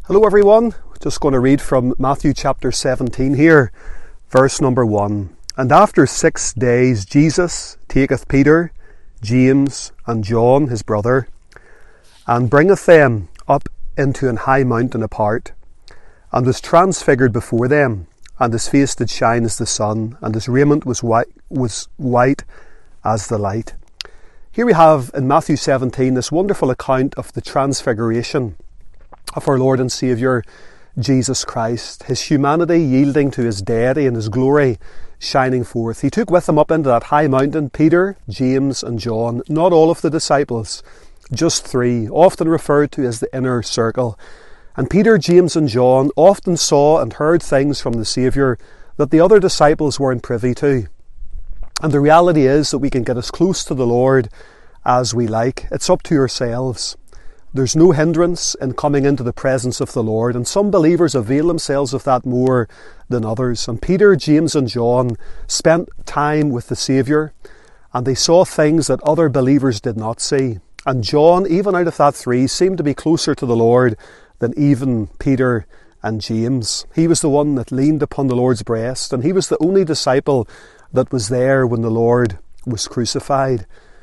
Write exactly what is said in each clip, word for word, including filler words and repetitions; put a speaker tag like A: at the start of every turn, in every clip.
A: Hello everyone, just going to read from Matthew chapter seventeen here, verse number one. And after six days Jesus taketh Peter, James, and John his brother, and bringeth them up into an high mountain apart, and was transfigured before them, and his face did shine as the sun, and his raiment was white, was white as the light. Here we have in Matthew seventeen this wonderful account of the transfiguration of our Lord and Saviour Jesus Christ, his humanity yielding to his deity and his glory shining forth. He took with him up into that high mountain Peter, James and John, not all of the disciples, just three, often referred to as the inner circle. And Peter, James and John often saw and heard things from the Saviour that the other disciples weren't privy to. And the reality is that we can get as close to the Lord as we like. It's up to ourselves. There's no hindrance in coming into the presence of the Lord, and some believers avail themselves of that more than others. And Peter, James and John spent time with the Saviour, and they saw things that other believers did not see. And John, even out of that three, seemed to be closer to the Lord than even Peter and James. He was the one that leaned upon the Lord's breast, and he was the only disciple that was there when the Lord was crucified.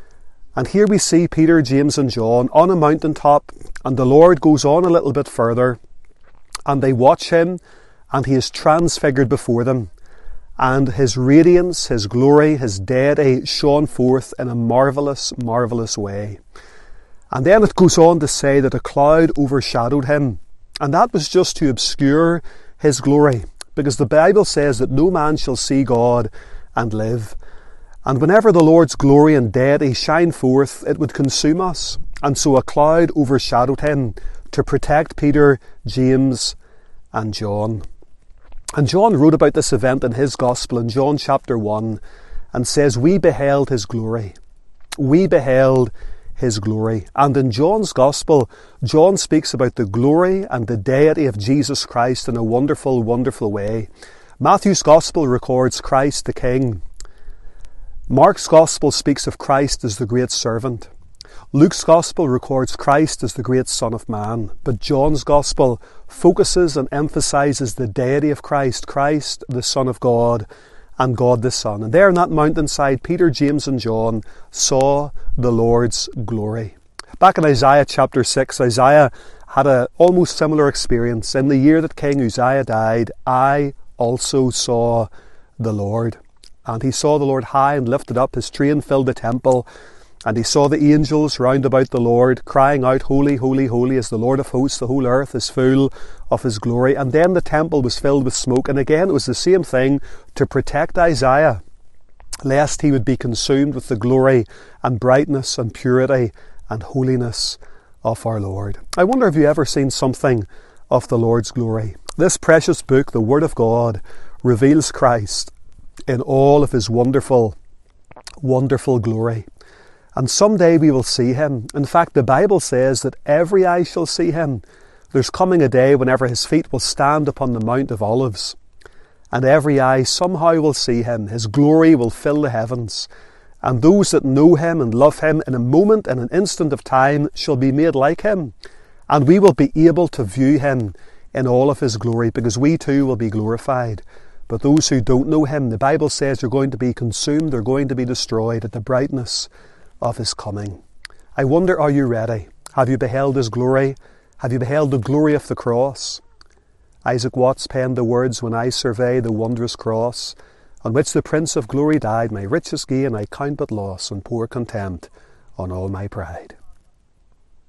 A: And here we see Peter, James and John on a mountaintop, and the Lord goes on a little bit further, and they watch him, and he is transfigured before them, and his radiance, his glory, his deity shone forth in a marvellous, marvellous way. And then it goes on to say that a cloud overshadowed him, and that was just to obscure his glory, because the Bible says that no man shall see God and live. And whenever the Lord's glory and deity shine forth, it would consume us. And so a cloud overshadowed him to protect Peter, James and John. And John wrote about this event in his Gospel in John chapter one and says, we beheld his glory. We beheld his glory. And in John's Gospel, John speaks about the glory and the deity of Jesus Christ in a wonderful, wonderful way. Matthew's Gospel records Christ the King. Mark's Gospel speaks of Christ as the great servant. Luke's Gospel records Christ as the great Son of Man. But John's Gospel focuses and emphasises the deity of Christ, Christ the Son of God and God the Son. And there on that mountainside, Peter, James and John saw the Lord's glory. Back in Isaiah chapter six, Isaiah had an almost similar experience. In the year that King Uzziah died, I also saw the Lord. And he saw the Lord high and lifted up, his train filled the temple, and he saw the angels round about the Lord, crying out, Holy, holy, holy is the Lord of hosts, the whole earth is full of his glory. And then the temple was filled with smoke, and again it was the same thing to protect Isaiah, lest he would be consumed with the glory and brightness and purity and holiness of our Lord. I wonder if you ever seen something of the Lord's glory. This precious book, the Word of God, reveals Christ in all of his wonderful, wonderful glory. And someday we will see him. In fact, the Bible says that every eye shall see him. There's coming a day whenever his feet will stand upon the Mount of Olives, and every eye somehow will see him. His glory will fill the heavens. And those that know him and love him in a moment, in an instant of time, shall be made like him. And we will be able to view him in all of his glory, because we too will be glorified. But those who don't know him, the Bible says they're going to be consumed, they're going to be destroyed at the brightness of his coming. I wonder, are you ready? Have you beheld his glory? Have you beheld the glory of the cross? Isaac Watts penned the words, when I survey the wondrous cross, on which the Prince of Glory died, my richest gain I count but loss, and pour contempt on all my pride.